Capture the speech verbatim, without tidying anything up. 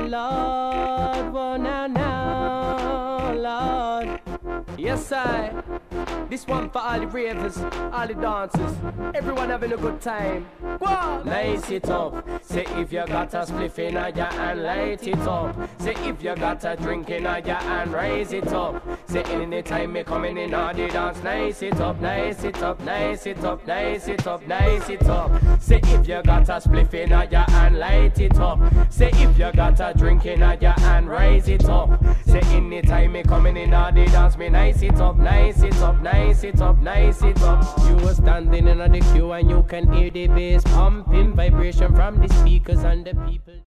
Lord, oh now, now, Lord. Yes, I. This one for all the ravers, all the dancers, everyone having a good time. Go on. Nice it up. Say if you got a spliff in ya and light it up. Say if you got a drink in ya and raise it up. Say anytime me coming in all the dance, nice it up, nice it up, nice it up, nice it up, nice it up. Say if you got a spliff in ya and light it up. Say if you got a drink in ya and raise it up. Say anytime me coming in all the dance, me nice it up, nice it up, nice it up, nice it up. You were standing in the queue and you can hear the bass pumping, vibration from the speakers and the people.